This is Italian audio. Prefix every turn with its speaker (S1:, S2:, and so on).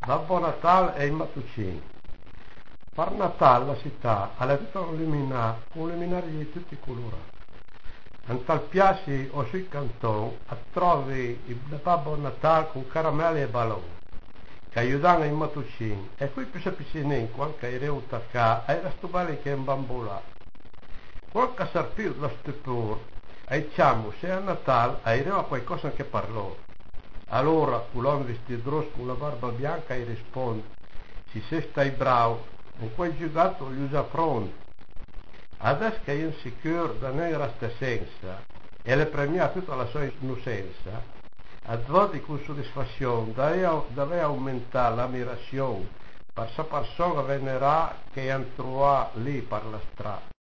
S1: Babbo Natale e i Mattuccini. Per Natale la città ha tutto illuminato con luminari di tutti i colori. In tal piazzi o sui cantoni trovi il Babbo Natale con caramelli e balloni che aiutano i Mattuccini e qui più semplicemente quando i reutacà ai restubali che in bambola. Qualche sarpio lo stupore e diciamo se a Natale arriva qualcosa che parlò. Allora l'uomo vestito rosso con la barba bianca gli risponde: se sei stai bravo, in quel giocato gli usa pronto. Adesso che è insicuro da noi resta senza e le premia tutta la sua innocenza, a volte con soddisfazione deve aumentare l'ammirazione per questa persona venerà che hanno trovato lì per la strada.